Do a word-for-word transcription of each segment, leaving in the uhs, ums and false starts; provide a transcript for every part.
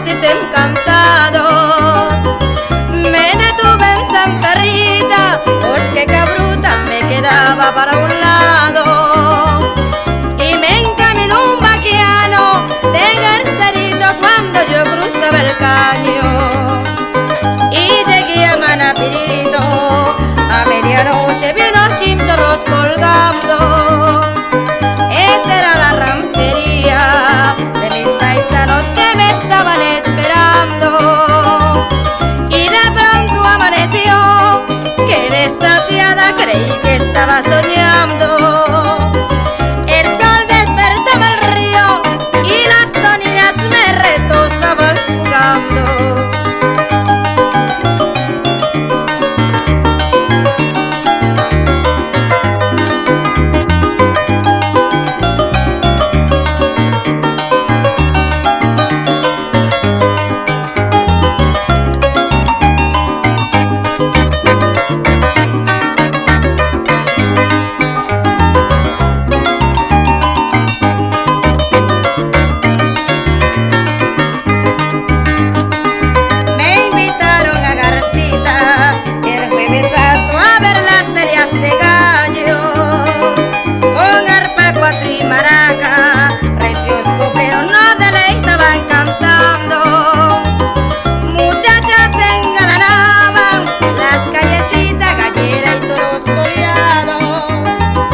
oasis encantados. Me detuve en Santa Rita porque cabruta me quedaba para un lado, y me encaminó un vaquiano de Garcerito cuando yo cruzaba el caño. Y llegué a Manapirito, a medianoche vi unos chinchorros colgando. Esa era la ranchería de mis paisanos que me estaban esperando. Y de pronto amaneció que de extasiada creí que estaba soñando. El sol despertaba el río y las toninas me retozaban jugando.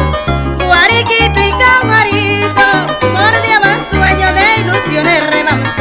Remanso